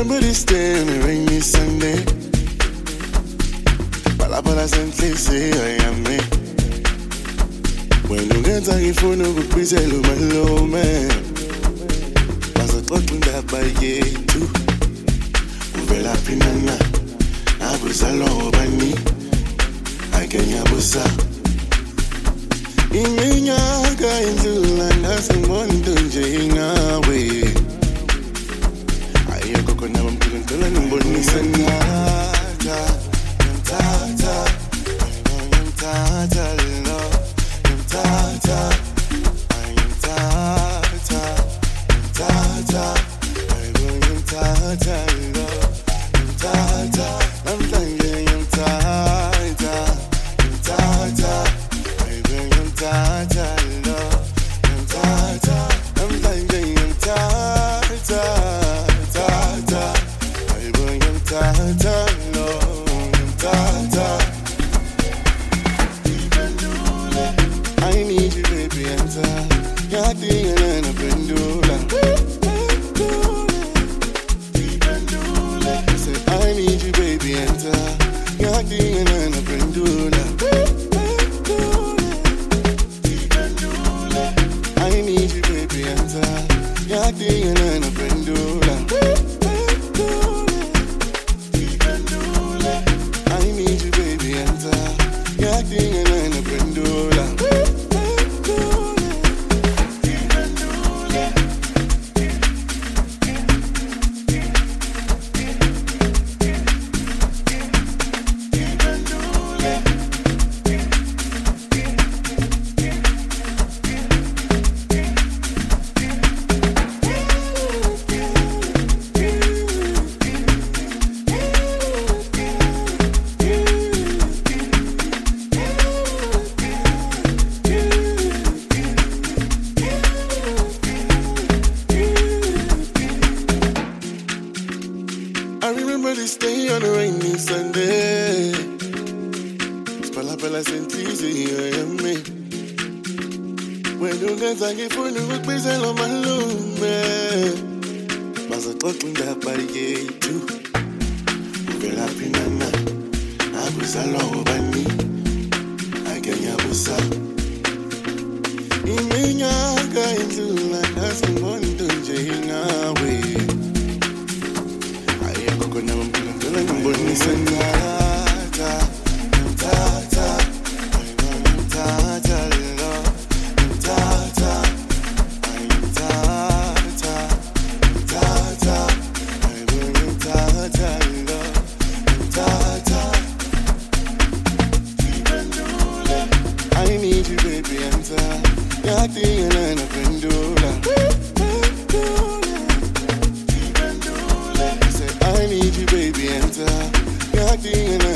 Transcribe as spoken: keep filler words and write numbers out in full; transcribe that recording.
remember this day on a rainy Sunday. Palabra sentlise ayame. When you get a phone, you could please hello my low man. Was a talk that by ye too. Uvela pinana. Abusalo bani. I can yabusa. Iminya ga indula nasi mondo jenga we. Ayoko kona mpulo ntola numboni sana. Tata, tata, love. Tata, I am Tata, Tata, I am Tata, love. Tata, I'm thinking I'm Tata, Tata, I am Tata, love. Tata, I'm thinking I'm Tata, Tata, I am Tata, love. Tata. I need you, baby, enter. You're thinking and a pendula. I said, I need you, baby, enter. You're thinking and a pendula. I need you, baby, enter. You're thinking and a pendula. I need you, baby, enter. You're thinking and a pendula. I remember this day on a rainy Sunday. Spalla bella sentisi e me. When you dance I get for you with pizza on my lume. Mas a talk with that body yeah too. Uvela pinana. Abusa lo bani. I can yabusa. Iminya ga indula nasi mondo jenga we. Mboni senata, tata, tata, love, tata, I'm tata, tata, I'm tata, love, tata. I need you, baby, enter. You're thinking and a pendula. I need you, baby, enter. You're thinking